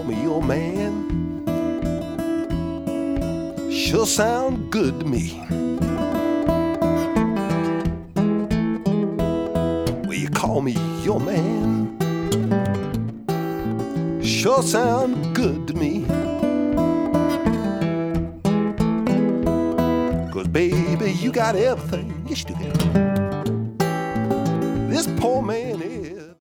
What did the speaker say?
me your man sure sound good to me. Will you call me your man? Sure sound good to me. 'Cause baby, you got everything. Yes, you do. This poor man is